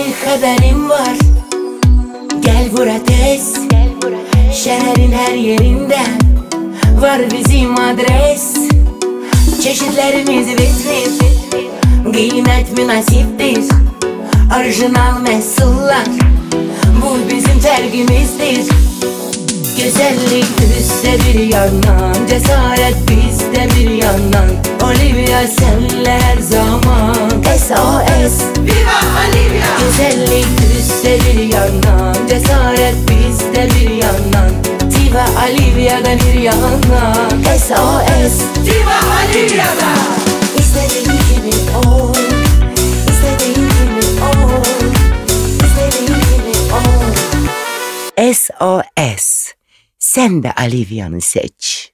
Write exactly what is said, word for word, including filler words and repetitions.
bir haberim var. Gel bura tez. Şehrin her yerinden var bizim adres. Çeşitlerimiz vitrin, kıymet münasiptir. Orijinal mesullar, bu bizim tergimizdir. Güzellik üstte bir yandan, cesaret bizde bir yandan. Olivia senle her zaman S O S Viva Olivia! Güzellik üstte bir yandan, cesaret bizde bir yandan. Diva Olivia'da bir yandan S O S Viva Olivia'da! İstediğin gibi ol, istediğin gibi ol, istediğin gibi ol. S O S Sen de Olivia'nı seç.